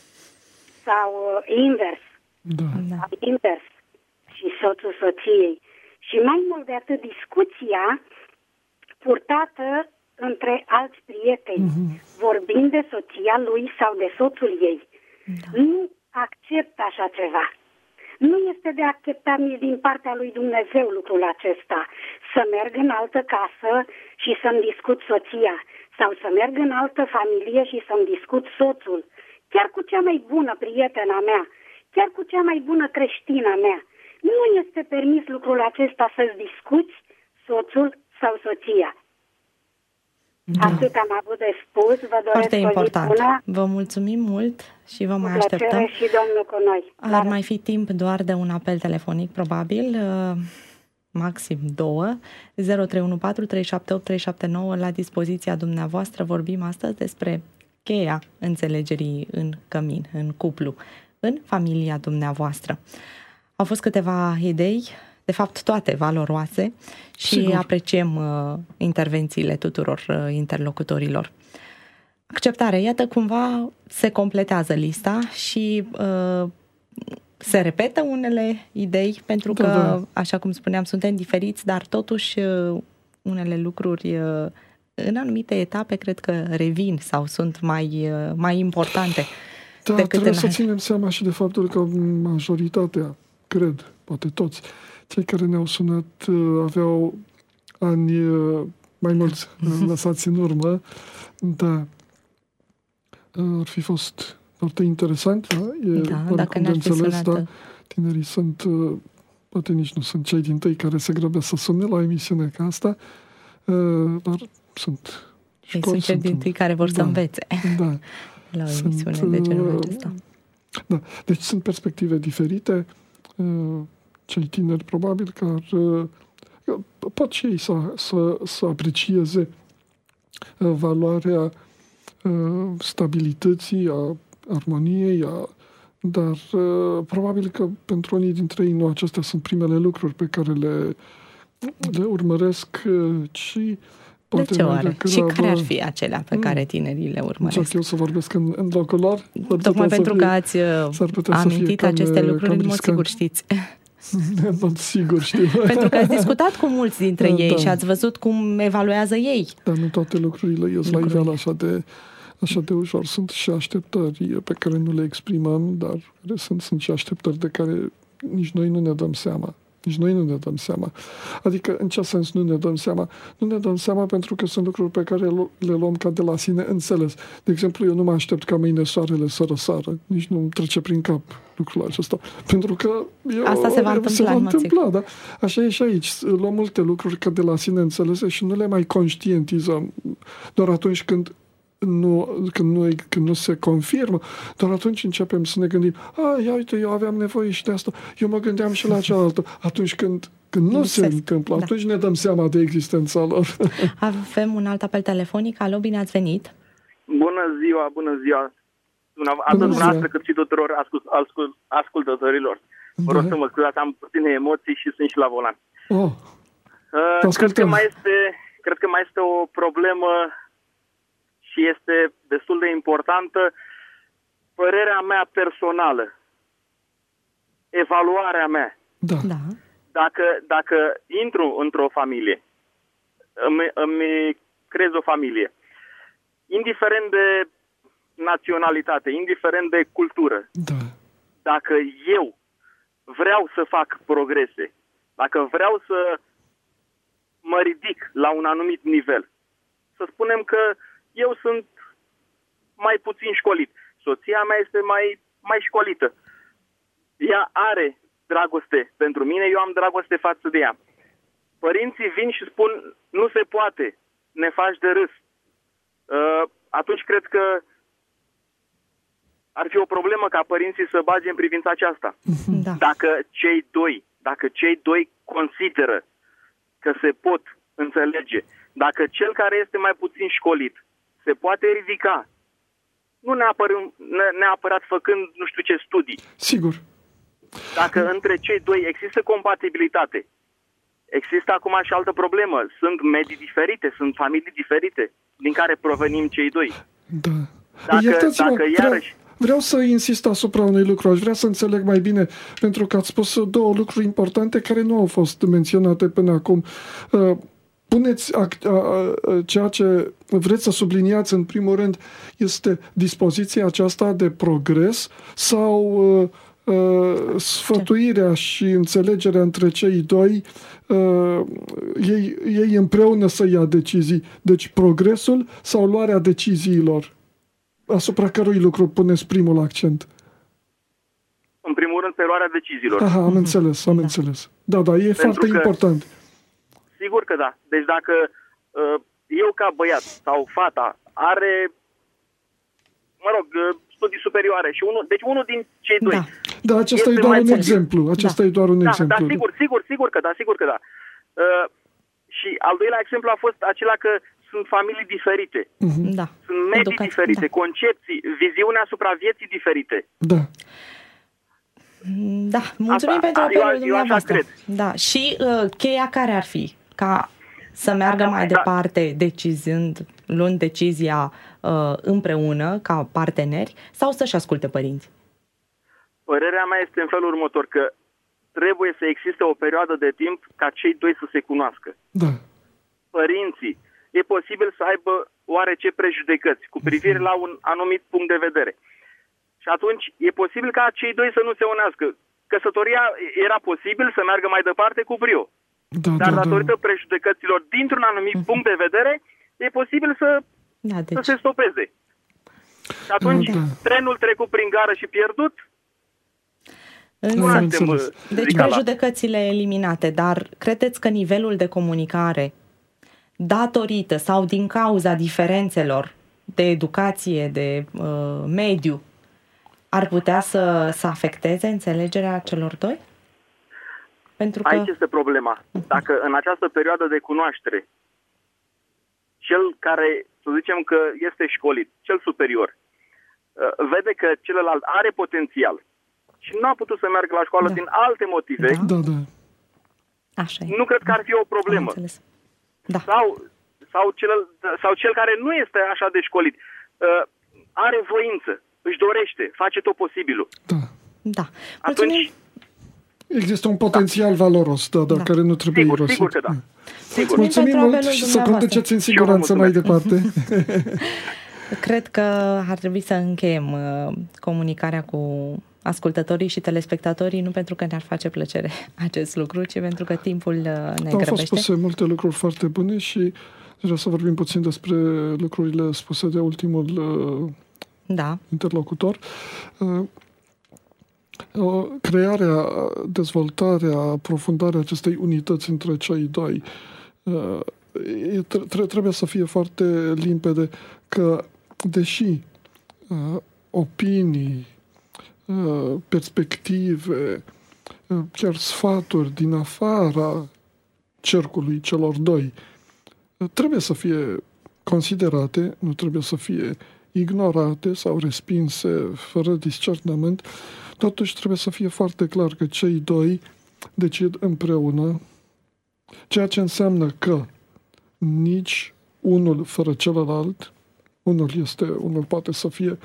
Sau uh, invers. Da. Sau invers. Și soțul soției. Și mai mult de atât, discuția purtată între alți prieteni, mm-hmm. vorbind de soția lui sau de soțul ei. Da. Nu accept așa ceva. Nu este de acceptat nici din partea lui Dumnezeu lucrul acesta. Să merg în altă casă și să-mi discut soția. Sau să merg în altă familie și să-mi discut soțul. Chiar cu cea mai bună prietena mea. Chiar cu cea mai bună creștina mea. Nu este permis lucrul acesta să-ți discuți soțul sau soția. Da. Atât am avut de spus. Vă doresc foarte important. Bună. Vă mulțumim mult și vă mai așteptăm. Și Domnul cu noi. Ar Dar... mai fi timp doar de un apel telefonic, probabil, maxim două, zero trei unu patru trei șapte opt trei șapte nouă la dispoziția dumneavoastră. Vorbim astăzi despre cheia înțelegerii în cămin, în cuplu, în familia dumneavoastră. Au fost câteva idei de fapt toate valoroase și Sigur. apreciem uh, intervențiile tuturor uh, interlocutorilor. Acceptare, iată cumva se completează lista și uh, se repetă unele idei, pentru că, da, da. așa cum spuneam, suntem diferiți, dar totuși uh, unele lucruri uh, în anumite etape cred că revin sau sunt mai, uh, mai importante. Da, trebuie să ținem seama și de faptul că majoritatea, cred, poate toți, cei care ne-au sunat uh, aveau ani uh, mai mulți lăsați în urmă, dar uh, ar fi fost foarte interesant, da? E, da, dacă ne-ar fi sunat. Da, tinerii sunt, uh, poate nici nu sunt cei din tăi care se grăbesc să sune la emisiune ca asta, uh, dar sunt Ei sunt cei din tăi care vor da, să învețe da, la o emisiune sunt, de genul acesta. Da, deci sunt perspective diferite. Uh, cei tineri probabil că ar, uh, pot și ei să, să, să aprecieze uh, valoarea uh, stabilității, a armoniei, a, dar uh, probabil că pentru unii dintre ei nu acestea sunt primele lucruri pe care le, le urmăresc uh, și de ce oare? Și care ar fi acelea pe care tinerii le urmăresc? Încerc eu să vorbesc în, în locul lor. Tocmai pentru că ați amintit aceste lucruri, în mod sigur știți. În mod sigur știu. Pentru că ați discutat cu mulți dintre ei da. și ați văzut cum evaluează ei. Dar nu toate lucrurile ies la iveală așa de, așa de ușor. Sunt și așteptări pe care nu le exprimăm, dar sunt, sunt și așteptări de care nici noi nu ne dăm seama. Nici noi nu ne dăm seama. Adică, în ce sens nu ne dăm seama? Nu ne dăm seama pentru că sunt lucruri pe care le luăm ca de la sine înțeles. De exemplu, eu nu mă aștept ca mâine soarele să răsară. Nici nu-mi trece prin cap lucrul acesta. Pentru că eu, asta se va întâmpla. Se va întâmpla da? Așa e și aici. Luăm multe lucruri ca de la sine înțelese și nu le mai conștientizăm. Doar atunci când Nu, când, nu, când nu se confirmă, doar atunci începem să ne gândim, a, ia uite, eu aveam nevoie și de asta, eu mă gândeam și la cealaltă. Atunci când, când nu, nu se, se întâmplă, da. atunci ne dăm seama de existența lor. Avem un alt apel telefonic. Alo, bine ați venit! Bună ziua, bună ziua! Atât dumneavoastră cât și tuturor ascult, ascult, ascultătorilor. Vă rog să mă scuzați, am puține emoții și sunt și la volan. Oh, uh, cred, că mai este, cred că mai este o problemă și este destul de importantă, părerea mea personală, evaluarea mea. Da. Da. Dacă, dacă intru într-o familie, îmi, îmi creez o familie, indiferent de naționalitate, indiferent de cultură, da. dacă eu vreau să fac progrese, dacă vreau să mă ridic la un anumit nivel, să spunem că eu sunt mai puțin școlit. Soția mea este mai, mai școlită. Ea are dragoste pentru mine, eu am dragoste față de ea. Părinții vin și spun, nu se poate, ne faci de râs. Uh, atunci cred că ar fi o problemă ca părinții să bage în privința aceasta. Da. Dacă cei doi, dacă cei doi consideră că se pot înțelege, dacă cel care este mai puțin școlit se poate ridica, nu neapărat, neapărat făcând nu știu ce studii. Sigur. Dacă între cei doi există compatibilitate, există acum și altă problemă. Sunt medii diferite, sunt familii diferite din care provenim cei doi. Da. Dacă, dacă iarăși... Vreau să insist asupra unui lucru. Aș vrea să înțeleg mai bine, pentru că ați spus două lucruri importante care nu au fost menționate până acum. Uh, Puneți a, a, a, ceea ce vreți să subliniați în primul rând este dispoziția aceasta de progres sau uh, uh, sfătuirea și înțelegerea între cei doi, uh, ei, ei împreună să ia decizii. Deci progresul sau luarea deciziilor? Asupra cărui lucru puneți primul accent? În primul rând pe luarea deciziilor. Aha, am înțeles, am da. înțeles. Da, da, e Pentru foarte că... important. Sigur că da. Deci dacă uh, eu ca băiat sau fata are, mă rog, studii superioare și unul, deci unul din cei doi. Da, da acesta e doar un exemplu. Acesta da. e doar un da, exemplu. Da, sigur, sigur, sigur că da, sigur că da. Uh, și al doilea exemplu a fost acela că sunt familii diferite. Uh-huh. Da. Sunt medii Educație, diferite, da. concepții, viziunea asupra vieții diferite. Da. Da, mulțumim asta, pentru apelul eu, dumneavoastră. eu așa cred. Da, și uh, cheia care ar fi? Ca să meargă mai da. departe decizând, luând decizia uh, împreună, ca parteneri, sau să-și asculte părinții? Părerea mea este în felul următor, că trebuie să existe o perioadă de timp ca cei doi să se cunoască. Da. Părinții, e posibil să aibă oarece prejudecăți cu privire la un anumit punct de vedere. Și atunci e posibil ca cei doi să nu se unească. Căsătoria era posibil să meargă mai departe cu brio. Da, Dar da, datorită da. prejudecăților dintr-un anumit punct de vedere, e posibil să, da, deci... să se stopeze. Și atunci da. trenul trecut prin gară și pierdut. Însă, deci prejudecățile eliminate, dar credeți că nivelul de comunicare, datorită sau din cauza diferențelor de educație, de uh, mediu, ar putea să, să afecteze înțelegerea celor doi? Pentru că... Aici este problema. Dacă în această perioadă de cunoaștere, cel care, să zicem că este școlit, cel superior, vede că celălalt are potențial și nu a putut să meargă la școală da. din alte motive, da. Da, da. Așa e. nu cred că ar fi o problemă. Da. Sau, sau, cel, sau cel care nu este așa de școlit, are voință, își dorește, face tot posibilul. Da. Da. Mulțumim. Atunci, există un potențial da. valoros, da, da, da. care nu trebuie sigur, irosit. Sigur că da. Sigur. Mulțumim mult și să conduceți în siguranță mai departe. Cred că ar trebui să încheiem uh, comunicarea cu ascultătorii și telespectatorii, nu pentru că ne-ar face plăcere acest lucru, ci pentru că timpul uh, ne grăbește. Au fost spuse multe lucruri foarte bune și vreau să vorbim puțin despre lucrurile spuse de ultimul uh, da. interlocutor. Uh, crearea, dezvoltarea, aprofundarea acestei unități între cei doi uh, trebuie să fie foarte limpede că, deși uh, opinii, uh, perspective, uh, chiar sfaturi din afara cercului celor doi uh, trebuie să fie considerate, nu trebuie să fie ignorate sau respinse fără discernământ, totuși trebuie să fie foarte clar că cei doi decid împreună, ceea ce înseamnă că nici unul fără celălalt, unul este, unul poate să fie,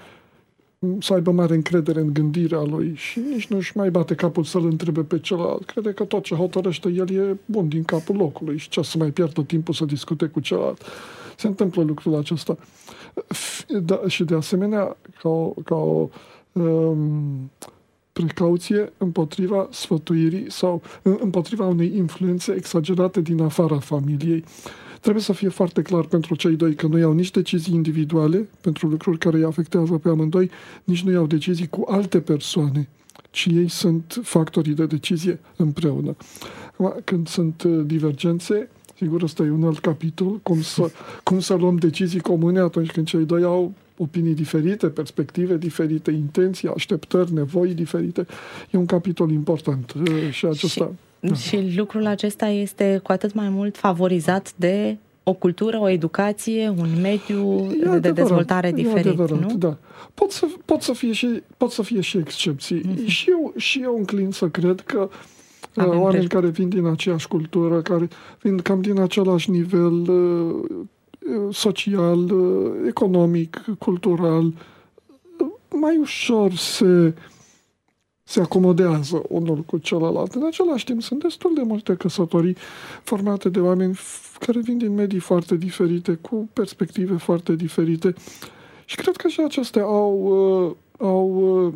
să aibă mare încredere în gândirea lui și nici nu-și mai bate capul să-l întrebe pe celălalt. Crede că tot ce hotărăște el e bun din capul locului și ce să mai pierdă timpul să discute cu celălalt. Se întâmplă lucrul acesta. Da, și de asemenea, ca o, ca o um, precauție împotriva sfătuirii sau împotriva unei influențe exagerate din afara familiei. Trebuie să fie foarte clar pentru cei doi că nu iau nici decizii individuale pentru lucruri care îi afectează pe amândoi, nici nu iau decizii cu alte persoane, ci ei sunt factorii de decizie împreună. Când sunt divergențe, sigur, ăsta e un alt capitol, cum să, cum să luăm decizii comune atunci când cei doi au opinii diferite, perspective diferite, intenții, așteptări, nevoi diferite. E un capitol important și acesta... Și... Da. Și lucrul acesta este cu atât mai mult favorizat de o cultură, o educație, un mediu e de adevărat, dezvoltare diferit, adevărat, nu? Da. Pot să, pot să fie și, pot să fie și excepții. Mm-hmm. Și, eu, și eu înclin să cred că Avem oameni preș- care vin din aceeași cultură, care vin cam din același nivel uh, social, uh, economic, cultural, uh, mai ușor se... se acomodează unul cu celălalt. În același timp, sunt destul de multe căsătorii formate de oameni care vin din medii foarte diferite, cu perspective foarte diferite. Și cred că și acestea au, uh, au, uh,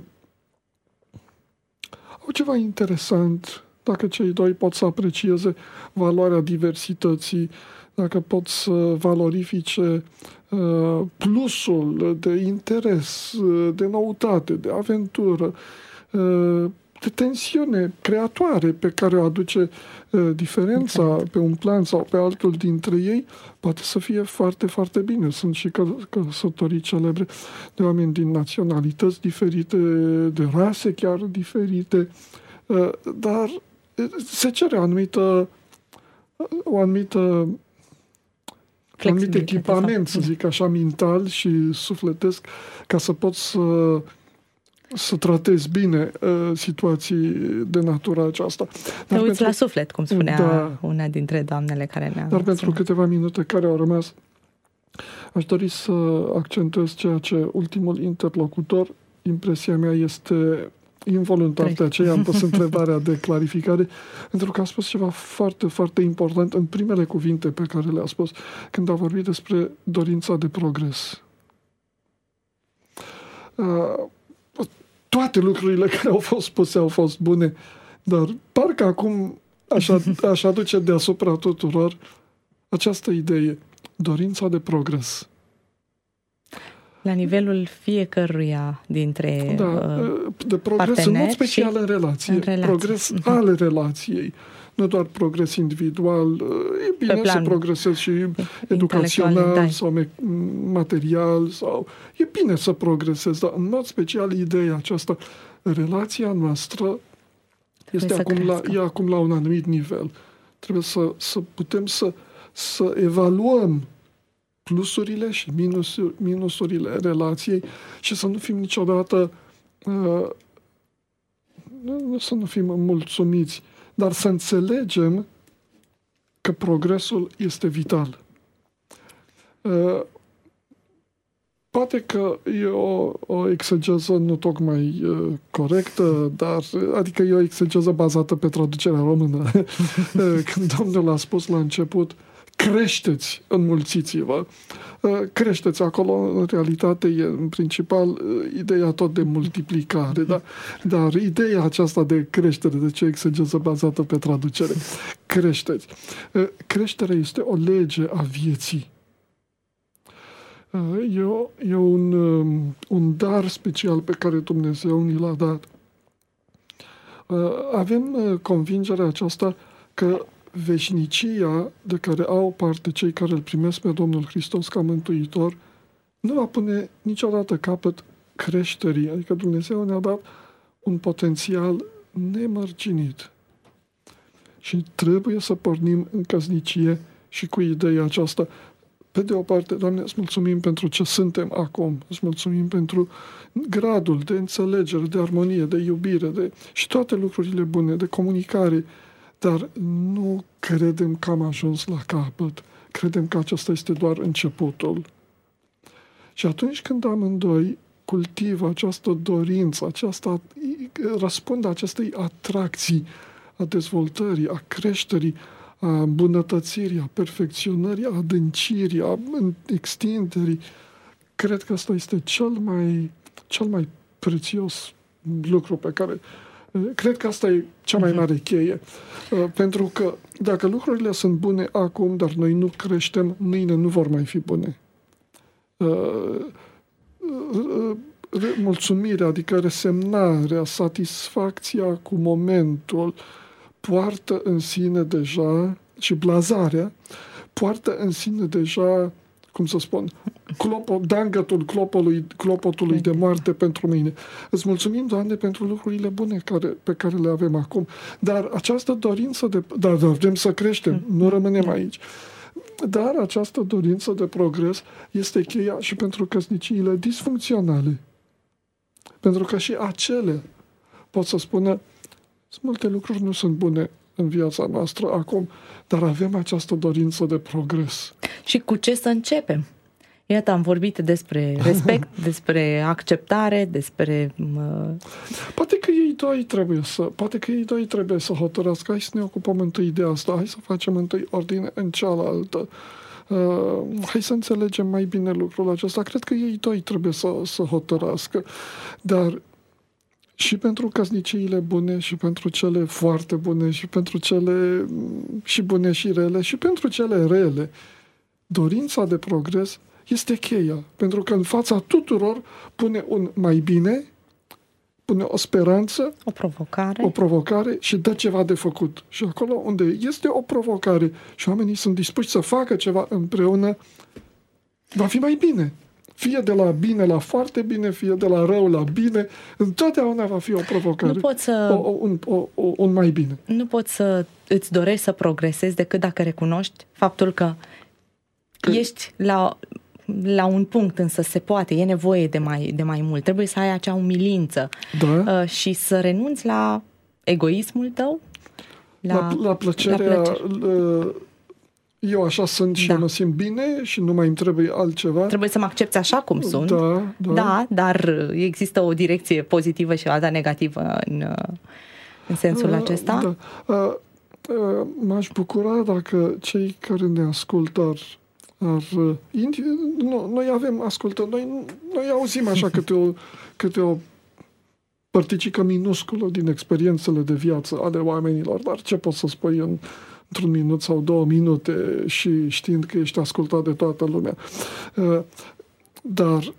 au ceva interesant dacă cei doi pot să aprecieze valoarea diversității, dacă pot să valorifice uh, plusul de interes, de noutate, de aventură, de tensiune creatoare pe care o aduce uh, diferența exact. Pe un plan sau pe altul dintre ei, poate să fie foarte, foarte bine. Sunt și că- căsătorii celebre de oameni din naționalități diferite, de rase chiar diferite, uh, dar se cere o anumită o anumită un anumit echipament, să zic așa, mental și sufletesc, ca să poți să să tratezi bine uh, situații de natură aceasta. Te uiți pentru, la suflet, cum spunea da, una dintre doamnele care ne-a... Dar pentru câteva minute care au rămas, aș dori să accentuez ceea ce ultimul interlocutor, impresia mea este involuntar, de aceea am pus întrebarea de clarificare, pentru că a spus ceva foarte, foarte important în primele cuvinte pe care le-a spus, când a vorbit despre dorința de progres. Uh, toate lucrurile care au fost spuse au fost bune, dar parcă acum aș, aș aduce deasupra tuturor această idee, dorința de progres. La nivelul fiecăruia dintre da, uh, de progres, în mod special în relație. În relație. Progres uh-huh. al relației. Nu doar progres individual. E bine să progresezi și educațional da. sau material. Sau... E bine să progresezi, dar în mod special ideea aceasta, relația noastră este acum la, e acum la un anumit nivel. Trebuie să, să putem să, să evaluăm plusurile și minusuri, minusurile relației și să nu fim niciodată uh, nu, să nu fim mulțumiți, dar să înțelegem că progresul este vital. Uh, poate că e o, o exegeză nu tocmai uh, corectă, dar adică e o exegeză bazată pe traducerea română. Când Domnul a spus la început, creșteți, înmulțiți-vă. Creșteți acolo, în realitate, e în principal ideea tot de multiplicare, da? Dar ideea aceasta de creștere, de ce exegeză bazată pe traducere, creșteți. Creșterea este o lege a vieții. E, o, e un, un dar special pe care Dumnezeu ni l-a dat. Avem convingerea aceasta că veșnicia de care au parte cei care îl primesc pe Domnul Hristos ca mântuitor nu va pune niciodată capăt creșterii. Adică Dumnezeu ne-a dat un potențial nemărginit. Și trebuie să pornim în căsnicie și cu ideea aceasta. Pe de o parte, Doamne, îți mulțumim pentru ce suntem acum. Îți mulțumim pentru gradul de înțelegere, de armonie, de iubire de... și toate lucrurile bune, de comunicare. Dar nu credem că am ajuns la capăt. Credem că acesta este doar începutul. Și atunci când amândoi cultivă această dorință, aceasta, răspund acestei atracții a dezvoltării, a creșterii, a îmbunătățirii, a perfecționării, a adâncirii, a extinderii, cred că asta este cel mai, cel mai prețios lucru pe care... Cred că asta e cea mai mare cheie. Pentru că dacă lucrurile sunt bune acum, dar noi nu creștem, mâine nu vor mai fi bune. Mulțumirea, adică resemnarea, satisfacția cu momentul, poartă în sine deja, și blazarea, poartă în sine deja, cum să spun, clopo, dangătul clopotului, clopotului de moarte pentru mine. Îți mulțumim, Doamne, pentru lucrurile bune care, pe care le avem acum. Dar această dorință de... Dar, dar vrem să creștem, nu rămânem aici. Dar această dorință de progres este cheia și pentru căsniciile disfuncționale. Pentru că și acele pot să spună, multe lucruri nu sunt bune în viața noastră acum, dar avem această dorință de progres. Și cu ce să începem? Iată, am vorbit despre respect, despre acceptare, despre... Uh... Poate că ei doi trebuie să, poate că ei doi trebuie să hotărască. Hai să ne ocupăm întâi de asta, hai să facem întâi ordine în cealaltă. Uh, hai să înțelegem mai bine lucrul acesta. Cred că ei doi trebuie să, să hotărască. Dar și pentru căsniciile bune, și pentru cele foarte bune, și pentru cele și bune și rele, și pentru cele rele, dorința de progres este cheia. Pentru că în fața tuturor pune un mai bine, pune o speranță, o provocare, o provocare și dă ceva de făcut. Și acolo unde este o provocare și oamenii sunt dispuși să facă ceva împreună, va fi mai bine. Fie de la bine la foarte bine, fie de la rău la bine, întotdeauna va fi o provocare. Nu poți să... o, o, un, o, o, un mai bine. Nu poți să îți dorești să progresezi decât dacă recunoști faptul că, că... ești la la un punct însă se poate, e nevoie de mai, de mai mult. Trebuie să ai acea umilință da. uh, și să renunți la egoismul tău. La, la, la plăcerea... La plăcere. Eu așa sunt și da. eu mă simt bine și nu mai îmi trebuie altceva. Trebuie să mă accepți așa cum sunt. Da, da. Da, dar există o direcție pozitivă și o alta negativă în, în sensul uh, acesta. Da. Uh, uh, m-aș bucura dacă cei care ne ascultă ar... ar indi- no, noi avem ascultă, noi, noi auzim așa câte o, câte o părticică minusculă din experiențele de viață ale oamenilor, dar ce poți să spui în într-un minut sau două minute și știind că ești ascultat de toată lumea. Dar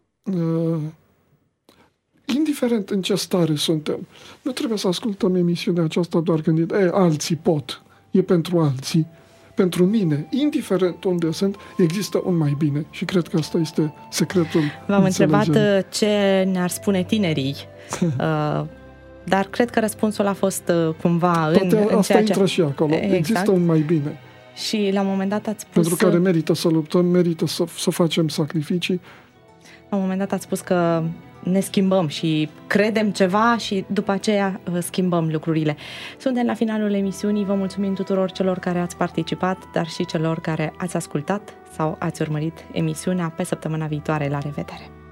indiferent în ce stare suntem, nu trebuie să ascultăm emisiunea aceasta doar gândit, e, alții pot, e pentru alții. Pentru mine, indiferent unde sunt, există un mai bine și cred că asta este secretul. V-am întrebat ce ne-ar spune tinerii uh, dar cred că răspunsul a fost uh, cumva în, Poate în asta ceea ce... intră și acolo. Exact. Există un mai bine. Și la un moment dat ați spus... Pentru care merită să luptăm, merită să, să facem sacrificii. La un moment dat ați spus că ne schimbăm și credem ceva și după aceea schimbăm lucrurile. Suntem la finalul emisiunii. Vă mulțumim tuturor celor care ați participat, dar și celor care ați ascultat sau ați urmărit emisiunea. Pe săptămâna viitoare. La revedere!